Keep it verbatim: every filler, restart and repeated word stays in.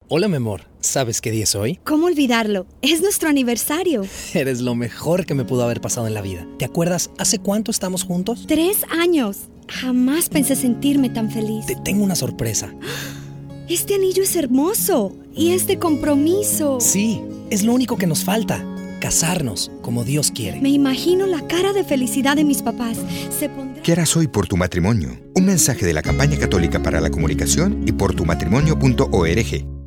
Hola, mi amor. ¿Sabes qué día es hoy? ¿Cómo olvidarlo? Es nuestro aniversario. Eres lo mejor que me pudo haber pasado en la vida. ¿Te acuerdas hace cuánto estamos juntos? Tres años. Jamás pensé sentirme tan feliz. Te tengo una sorpresa. Este anillo es hermoso. Y es de compromiso. Sí, es lo único que nos falta. Casarnos como Dios quiere. Me imagino la cara de felicidad de mis papás. Se pondrá... ¿Qué harás hoy por tu matrimonio? Un mensaje de la Campaña Católica para la Comunicación y por tu matrimonio punto org.